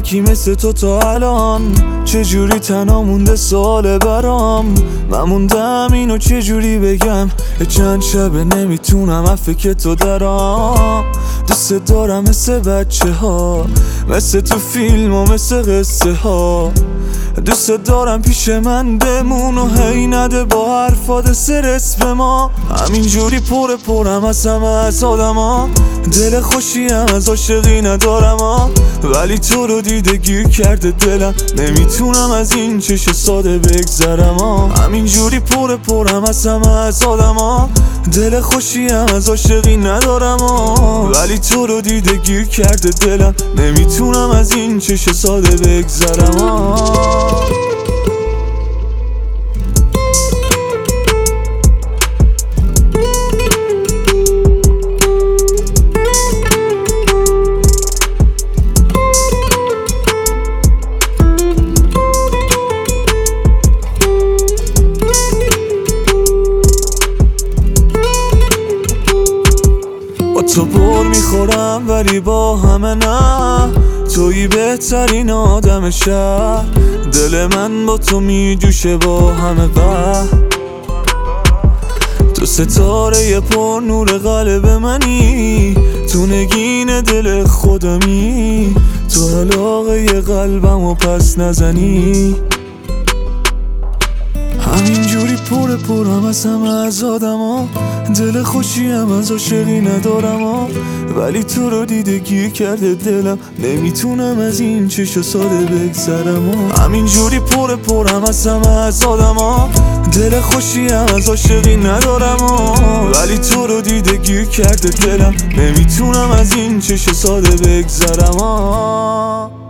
یکی مثل تو تا الان چجوری تنها مونده سوال برام. من موندم اینو چجوری بگم، چند شبه نمیتونم عفو که تو درام. دوست دارم مثل بچه ها، مثل تو فیلم و مثل قصه ها. دوست دارم پیش من بمون و هی نده با حرفات استرس به ما. همینجوری پرم از همه از آدما، دل خوشیم از عاشقی ندارم ولی تو رو دیده گیر کرده دلم، نمیتونم از این چش ساده بگذرم همینجوری پرم از همه از آدما، دل خوشیم از عاشقی ندارم ولی تو رو دیده گیر کرده دلم، نمیتونم از این چش ساده بگذرم تو پر میخورم ولی با همه نه، تویی بهترین آدم شهر. دل من با تو میجوشه با همه وقت، تو ستاره پر نور قلب منی، تو نگین دل خودمی، تو علاقه قلبم و پس نزنی. همینجوری پرم از همه از آدما، دل خوشیم از عاشقی ندارم ولی تو رو دیده گیر کرده دلم، نمیتونم از این چشم ساده بگذرم همینجوری پرم از همه از آدما، دل خوشیم از عاشقی ندارم ولی تو رو دیده گیر کرده دلم، نمیتونم از این چشم ساده بگذرم